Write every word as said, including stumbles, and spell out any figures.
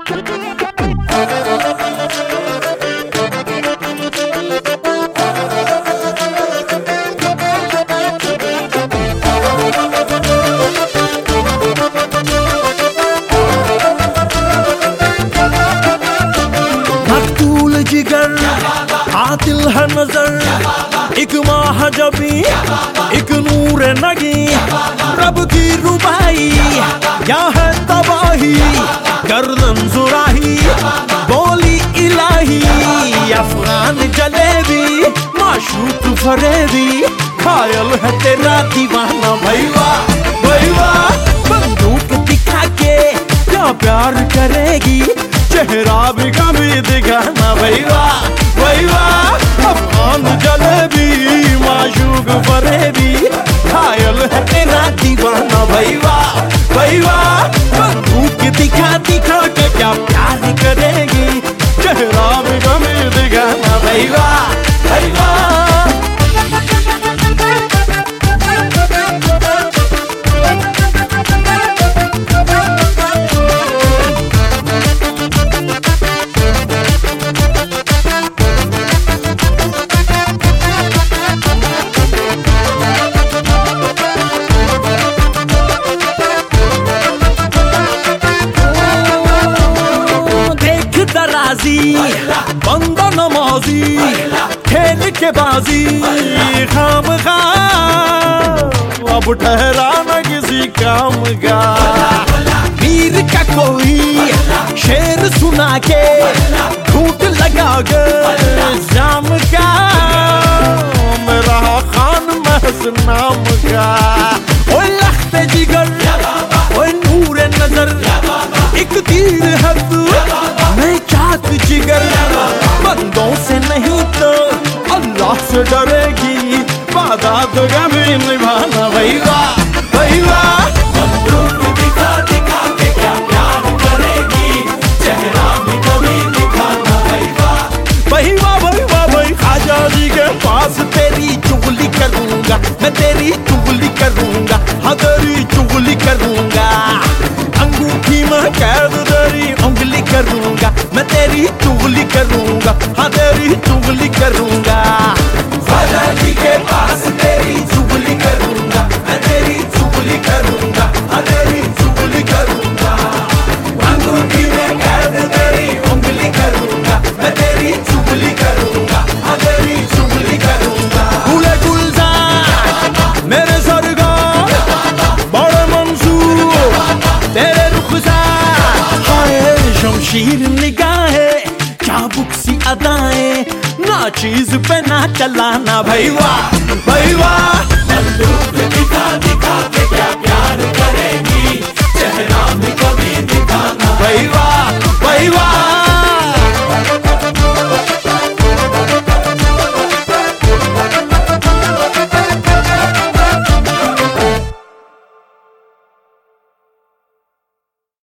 जिगर आतिल है नजर, एक महाजबी एक नूर नगी, रब की रुबाई क्या है तबाही, गर्दन जुराही बोली इलाही, अफगान जलेबी माशूक फरेबी, खायल है तेरा दीवाना भैया भैया, बंदूक दिखा के क्या प्यार करेगी, चेहरा भी कभी दिखाना भैया भैया, अफगान जलेबी माशूक फरेबी, खायल है तेरा दीवाना भैया भैया, बंदूक दिखा दिखा के क्या प्यार करेगी, चेहरा भी कभी दिखाना भैया भैया। बंदा नमाजी खेल के बाजी खाम खा, अब ठहरा न किसी काम का, वीर का कोई शेर सुना के झूठ लगा के जाम का, मेरा खान महज नाम का, ओ लख्ते जिगर ओ नूर नजर, एक तीर है तू मैं चाक जिगर, बंदों से नहीं तो अल्लाह से डरेगी, वादा तो कभी निभाना भैया भैया, बंदूक दिखा दिखा के क्या प्यार करेगी, चेहरा भी कभी दिखाना भैया भैया भैया भैया, खाजा जी के पास तेरी चुगली करूंगा मैं, तेरी चुगली करूंगा हाँ तेरी चुगली करूंगा, अंगूठी में कैद तेरी उंगली करूंगा मैं, तेरी चुगली करूंगा हाँ तेरी चुगली करूंगा, ख्वाजा जी के पास तेरी चुगली करूंगा मैं, तेरी चुगली करूंगा हाँ तेरी चुगली करूंगा, अंगूठी में कैद तेरी उंगली करूंगा मैं, तेरी चुगली करूंगा हाँ तेरी चुगली करूंगा, गुले गुलजार मेरे सरगार बड़े मंसूर तेरे रुखसार, हाय शमशीर निगाहें चाबुक सी अदाएं, ना चीज पे ना चलाना भैया भैया, बंदूक दिखा दिखा के क्या प्यार करेगी, चेहरा भी कभी दिखाना भैया भैया।